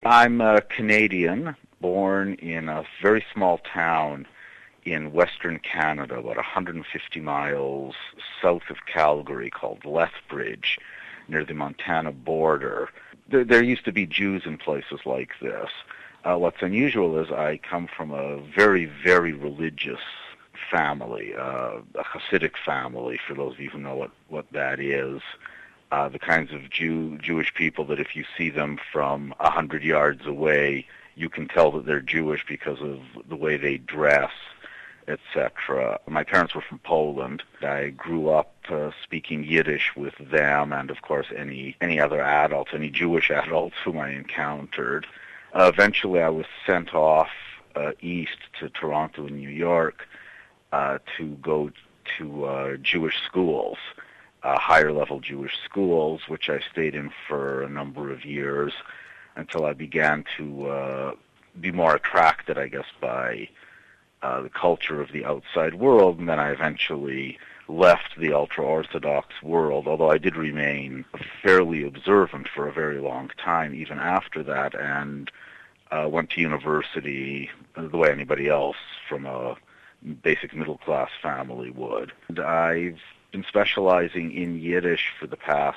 I'm a Canadian, born in a very small town in Western Canada, about 150 miles south of Calgary, called Lethbridge, near the Montana border. There used to be Jews in places like this. What's unusual is I come from a very, very religious family, a Hasidic family, for those of you who know what that is. The kinds of Jewish people that if you see them from 100 yards away, you can tell that they're Jewish because of the way they dress, etc. My parents were from Poland. I grew up speaking Yiddish with them and, of course, any other adults, any Jewish adults whom I encountered. Eventually, I was sent off east to Toronto and New York to go to Jewish schools, higher-level Jewish schools, which I stayed in for a number of years until I began to be more attracted, I guess, by the culture of the outside world, and then I eventually left the ultra-Orthodox world, although I did remain fairly observant for a very long time even after that, and went to university the way anybody else from a basic middle-class family would. And I've been specializing in Yiddish for the past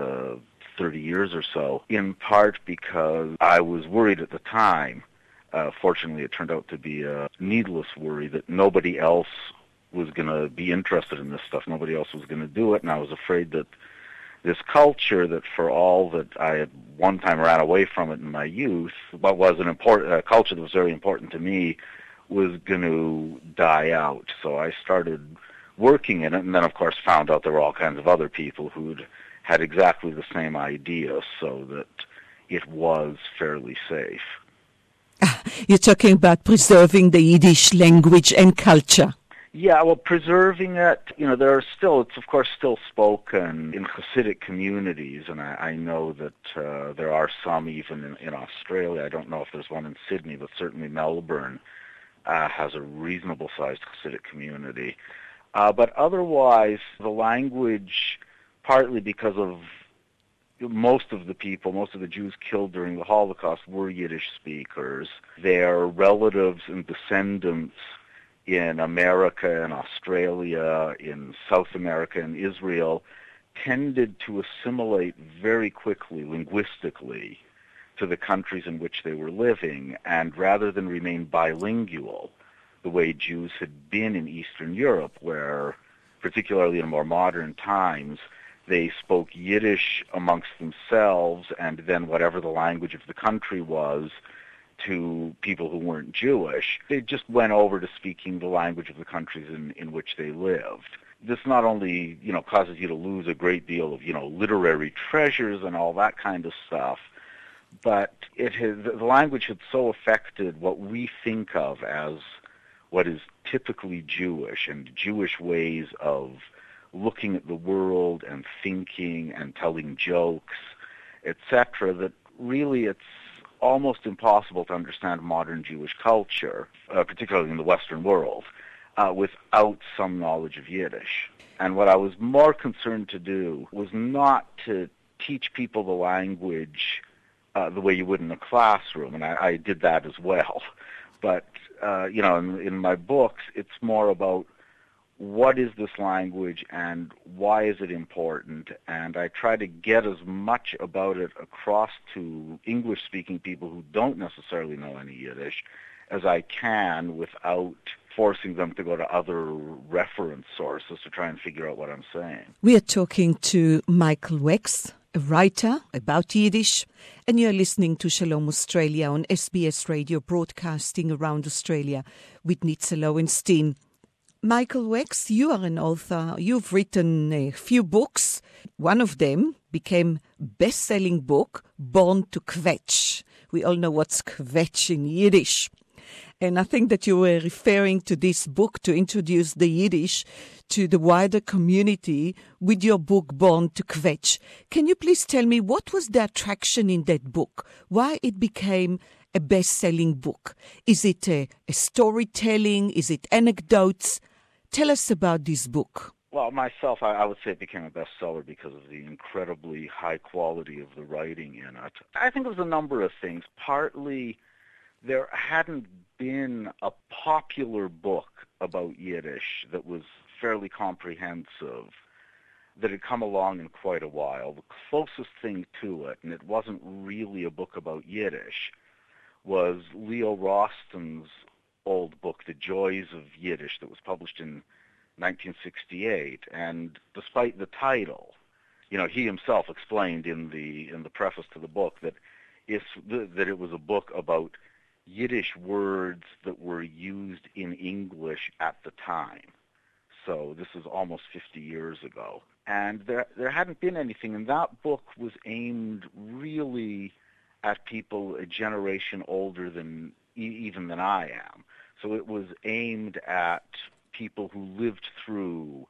30 years or so, in part because I was worried at the time. Fortunately, it turned out to be a needless worry that nobody else was going to be interested in this stuff. Nobody else was going to do it, and I was afraid that this culture that for all that I had one time ran away from it in my youth, but was a culture that was very important to me, was going to die out. So I started working in it, and then, of course, found out there were all kinds of other people who'd had exactly the same idea, so that it was fairly safe. You're talking about preserving the Yiddish language and culture. Yeah, well, preserving it, it's of course still spoken in Hasidic communities, and I know that there are some even in Australia. I don't know if there's one in Sydney, but certainly Melbourne has a reasonable-sized Hasidic community. But otherwise, the language, partly because of most of the Jews killed during the Holocaust were Yiddish speakers. Their relatives and descendants in America and Australia, in South America and Israel, tended to assimilate very quickly, linguistically, to the countries in which they were living, and rather than remain bilingual, the way Jews had been in Eastern Europe, where, particularly in more modern times, they spoke Yiddish amongst themselves, and then whatever the language of the country was to people who weren't Jewish, they just went over to speaking the language of the countries in which they lived. This not only, causes you to lose a great deal of, literary treasures and all that kind of stuff, but the language had so affected what we think of as what is typically Jewish and Jewish ways of looking at the world and thinking and telling jokes, etc., that really it's almost impossible to understand modern Jewish culture, particularly in the Western world, without some knowledge of Yiddish. And what I was more concerned to do was not to teach people the language the way you would in a classroom, and I did that as well. But, in my books, it's more about what is this language and why is it important, and I try to get as much about it across to English-speaking people who don't necessarily know any Yiddish as I can without forcing them to go to other reference sources to try and figure out what I'm saying. We are talking to Michael Wex, a writer about Yiddish, and you're listening to Shalom Australia on SBS Radio, broadcasting around Australia with Nitza Lowenstein. Michael Wex, you are an author. You've written a few books. One of them became best-selling book, Born to Kvetch. We all know what's kvetch in Yiddish. And I think that you were referring to this book to introduce the Yiddish to the wider community with your book, Born to Kvetch. Can you please tell me what was the attraction in that book? Why it became a best-selling book? Is it a storytelling? Is it anecdotes? Tell us about this book. Well, myself, I would say it became a bestseller because of the incredibly high quality of the writing in it. I think it was a number of things. Partly, there hadn't been a popular book about Yiddish that was fairly comprehensive that had come along in quite a while. The closest thing to it, and it wasn't really a book about Yiddish, was Leo Roston's old book, The Joys of Yiddish, that was published in 1968. And despite the title, he himself explained in the preface to the book that it was a book about Yiddish words that were used in English at the time. So this is almost 50 years ago. And there hadn't been anything, and that book was aimed really at people a generation older than even than I am. So it was aimed at people who lived through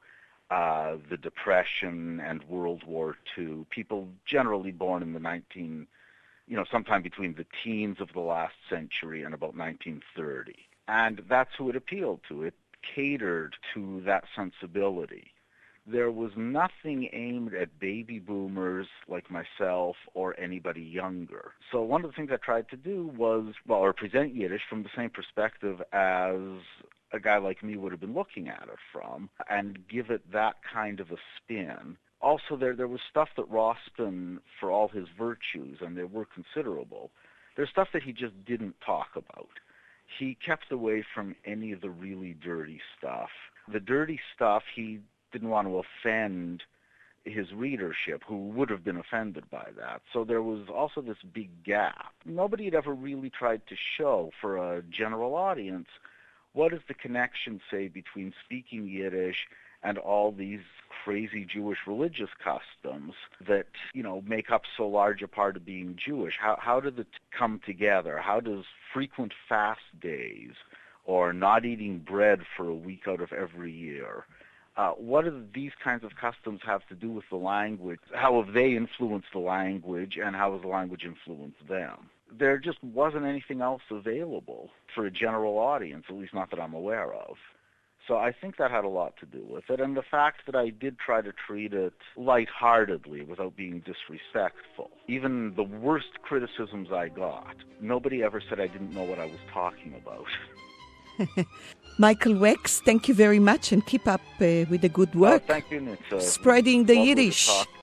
the Depression and World War II, people generally born in the sometime between the teens of the last century and about 1930. And that's who it appealed to. It catered to that sensibility. There was nothing aimed at baby boomers like myself or anybody younger. So one of the things I tried to do was, present Yiddish from the same perspective as a guy like me would have been looking at it from, and give it that kind of a spin. Also, there was stuff that Roston, for all his virtues, and they were considerable, there's stuff that he just didn't talk about. He kept away from any of the really dirty stuff. The dirty stuff, he didn't want to offend his readership, who would have been offended by that. So there was also this big gap. Nobody had ever really tried to show, for a general audience, what is the connection, say, between speaking Yiddish and all these crazy Jewish religious customs that, make up so large a part of being Jewish. How did it come together? How does frequent fast days or not eating bread for a week out of every year, what do these kinds of customs have to do with the language? How have they influenced the language, and how has the language influenced them? There just wasn't anything else available for a general audience, at least not that I'm aware of. So I think that had a lot to do with it, and the fact that I did try to treat it lightheartedly without being disrespectful. Even the worst criticisms I got, nobody ever said I didn't know what I was talking about. Michael Wex, thank you very much, and keep up with the good work. Oh, thank you. It's spreading the Yiddish.